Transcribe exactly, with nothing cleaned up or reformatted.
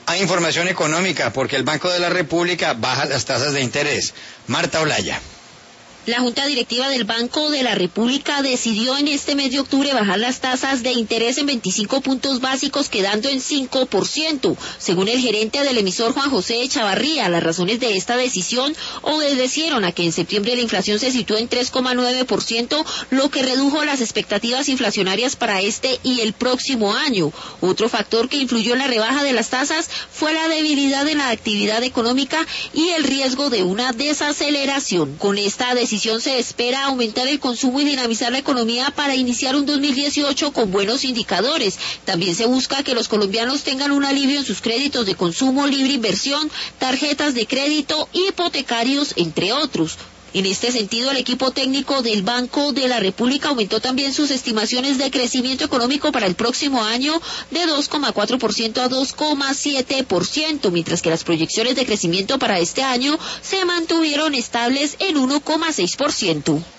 Hay información económica porque el Banco de la República baja las tasas de interés. Marta Olaya. La Junta Directiva del Banco de la República decidió en este mes de octubre bajar las tasas de interés en veinticinco puntos básicos, quedando en cinco por ciento. Según el gerente del emisor Juan José Echavarría, las razones de esta decisión obedecieron a que en septiembre la inflación se situó en tres coma nueve por ciento, lo que redujo las expectativas inflacionarias para este y el próximo año. Otro factor que influyó en la rebaja de las tasas fue la debilidad en la actividad económica y el riesgo de una desaceleración. Con esta decisión se espera aumentar el consumo y dinamizar la economía para iniciar un dos mil dieciocho con buenos indicadores. También se busca que los colombianos tengan un alivio en sus créditos de consumo, libre inversión, tarjetas de crédito, hipotecarios, entre otros. En este sentido, el equipo técnico del Banco de la República aumentó también sus estimaciones de crecimiento económico para el próximo año de dos coma cuatro por ciento a dos coma siete por ciento, mientras que las proyecciones de crecimiento para este año se mantuvieron estables en uno coma seis por ciento.